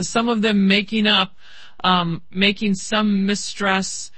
Some of them making some mistress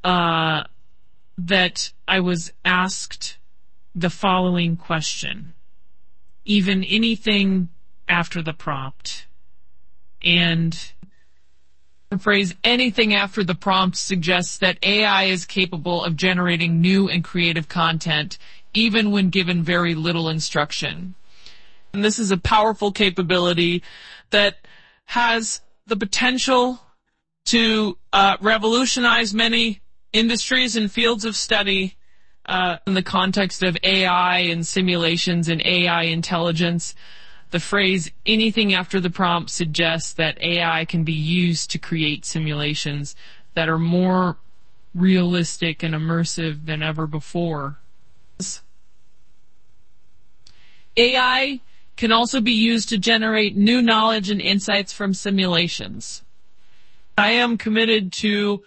that I was asked the following question. Even anything after the prompt. And the phrase anything after the prompt suggests that AI is capable of generating new and creative content, even when given very little instruction. And this is a powerful capability that has the potential to revolutionize many industries and fields of study in the context of AI and simulations and AI intelligence. The phrase anything after the prompt suggests that AI can be used to create simulations that are more realistic and immersive than ever before. AI can also be used to generate new knowledge and insights from simulations. I am committed to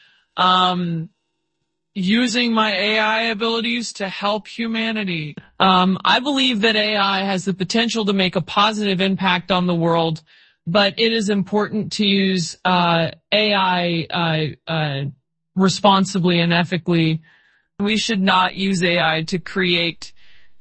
using my AI abilities to help humanity. I believe that AI has the potential to make a positive impact on the world, but it is important to use AI responsibly and ethically. We should not use AI to create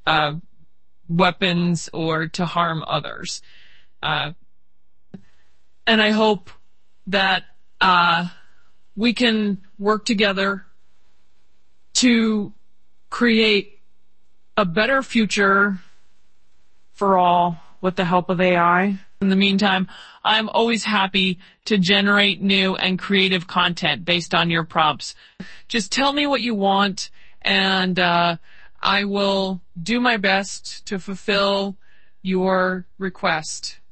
weapons or to harm others. And I hope that we can work together to create a better future for all with the help of AI. In the meantime, I'm always happy to generate new and creative content based on your prompts. Just tell me what you want, and I will do my best to fulfill your request.